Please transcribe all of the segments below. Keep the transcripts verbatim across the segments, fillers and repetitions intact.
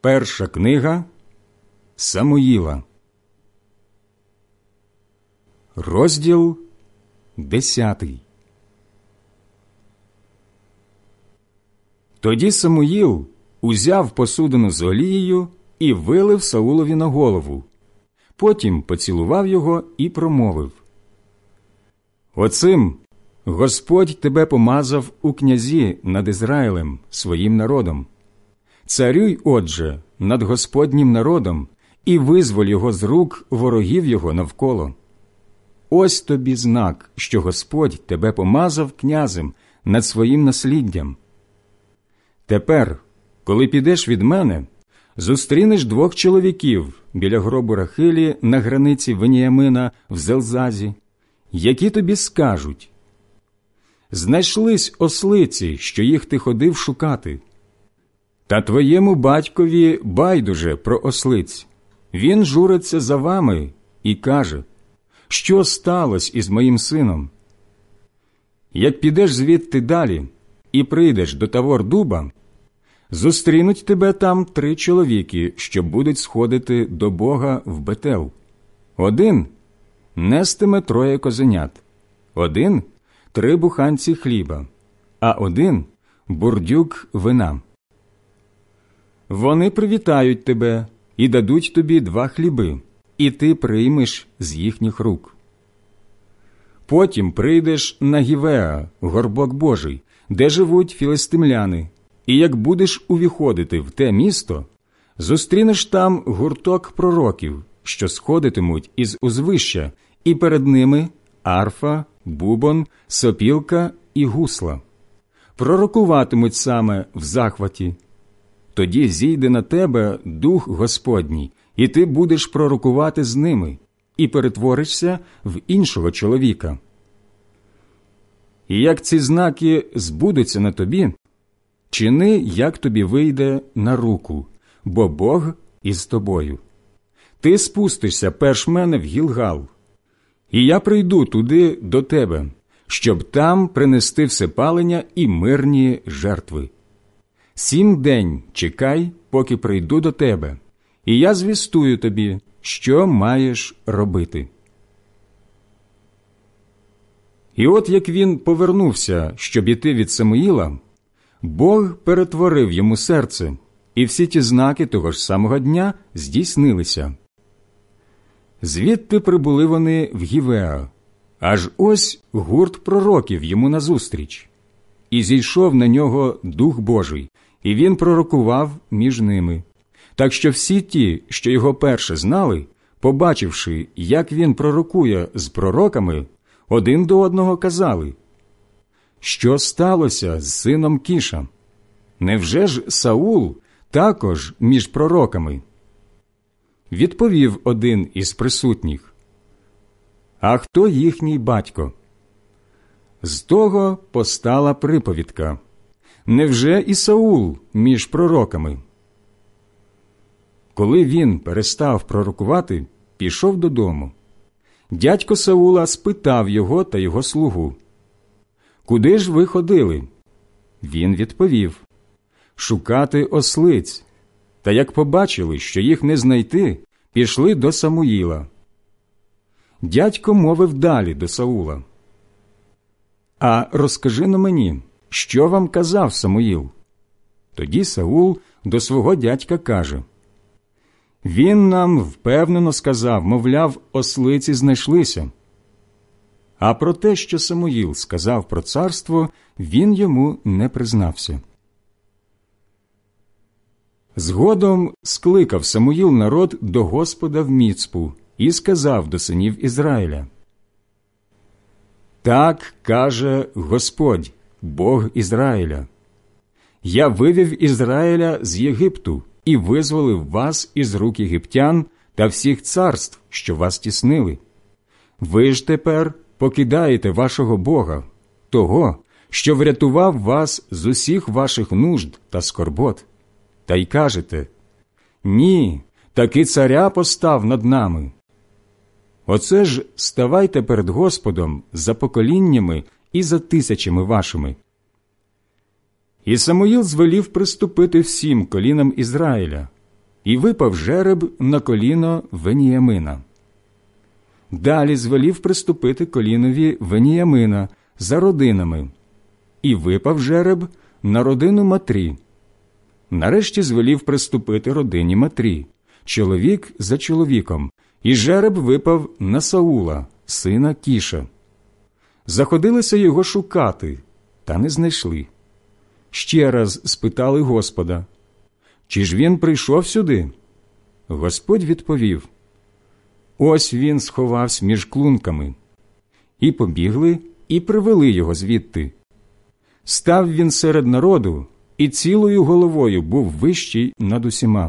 Перша книга Самуїла, розділ десятий. Тоді Самуїл узяв посудину з олією і вилив Саулові на голову. Потім поцілував його і промовив: «Оцим Господь тебе помазав у князі над Ізраїлем, своїм народом. Царюй, отже, над Господнім народом і визволь його з рук ворогів його навколо. Ось тобі знак, що Господь тебе помазав князем над своїм насліддям. Тепер, коли підеш від мене, зустрінеш двох чоловіків біля гробу Рахилі на границі Веніямина в Зелзазі, які тобі скажуть: знайшлись ослиці, що їх ти ходив шукати. Та твоєму батькові байдуже про ослиць. Він журиться за вами і каже: що сталося із моїм сином? Як підеш звідти далі і прийдеш до Тавор-дуба, зустрінуть тебе там три чоловіки, що будуть сходити до Бога в Бетел. Один нестиме троє козенят, один – три буханці хліба, а один – бурдюк вина. Вони привітають тебе і дадуть тобі два хліби, і ти приймеш з їхніх рук. Потім прийдеш на Гівеа, горбок Божий, де живуть філистимляни, і як будеш увіходити в те місто, зустрінеш там гурток пророків, що сходитимуть із узвища, і перед ними арфа, бубон, сопілка і гусла. Пророкуватимуть саме в захваті. Тоді зійде на тебе Дух Господній, і ти будеш пророкувати з ними, і перетворишся в іншого чоловіка. І як ці знаки збудуться на тобі, чини, як тобі вийде на руку, бо Бог із тобою. Ти спустишся перш мене в Гілгал, і я прийду туди до тебе, щоб там принести всепалення і мирні жертви. Сім день чекай, поки прийду до тебе, і я звістую тобі, що маєш робити». І от як він повернувся, щоб іти від Самуїла, Бог перетворив йому серце, і всі ті знаки того ж самого дня здійснилися. Звідти прибули вони в Гівеа, аж ось гурт пророків йому назустріч. І зійшов на нього Дух Божий, і він пророкував між ними. Так що всі ті, що його перше знали, побачивши, як він пророкує з пророками, один до одного казали: «Що сталося з сином Кіша? Невже ж Саул також між пророками?» Відповів один із присутніх: «А хто їхній батько?» З того постала приповідка: «Невже і Саул між пророками?» Коли він перестав пророкувати, пішов додому. Дядько Саула спитав його та його слугу: «Куди ж ви ходили?» Він відповів: «Шукати ослиць». Та як побачили, що їх не знайти, пішли до Самуїла. Дядько мовив далі до Саула: «А розкажи-но мені, що вам казав Самуїл?» Тоді Саул до свого дядька каже: «Він нам впевнено сказав, мовляв, ослиці знайшлися». А про те, що Самуїл сказав про царство, він йому не признався. Згодом скликав Самуїл народ до Господа в Міцпу і сказав до синів Ізраїля: «Так каже Господь, Бог Ізраїля: я вивів Ізраїля з Єгипту і визволив вас із рук єгиптян та всіх царств, що вас тіснили. Ви ж тепер покидаєте вашого Бога, того, що врятував вас з усіх ваших нужд та скорбот, та й кажете: ні, таки царя постав над нами. Оце ж ставайте перед Господом за поколіннями і за тисячами вашими». І Самуїл звелів приступити всім колінам Ізраїля, і випав жереб на коліно Веніямина. Далі звелів приступити колінові Веніямина за родинами, і випав жереб на родину Матрі. Нарешті звелів приступити родині Матрі, чоловік за чоловіком, і жереб випав на Саула, сина Кіша. Заходилися його шукати, та не знайшли. Ще раз спитали Господа: «Чи ж він прийшов сюди?» Господь відповів: «Ось він сховався між клунками». І побігли, і привели його звідти. Став він серед народу, і цілою головою був вищий над усіма.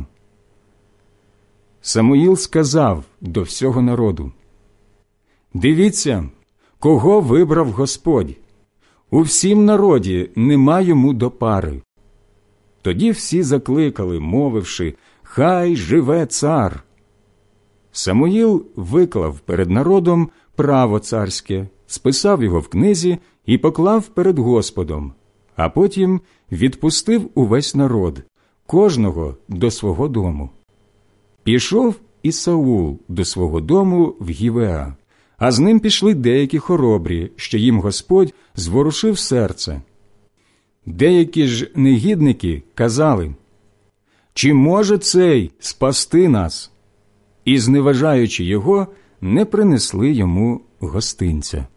Самуїл сказав до всього народу: «Дивіться, кого вибрав Господь! У всім народі нема йому до пари». Тоді всі закликали, мовивши: «Хай живе цар!» Самуїл виклав перед народом право царське, списав його в книзі і поклав перед Господом, а потім відпустив увесь народ, кожного до свого дому. Пішов і Саул до свого дому в Гівеа, а з ним пішли деякі хоробрі, що їм Господь зворушив серце. Деякі ж негідники казали: «Чи може цей спасти нас?» І, зневажаючи його, не принесли йому гостинця.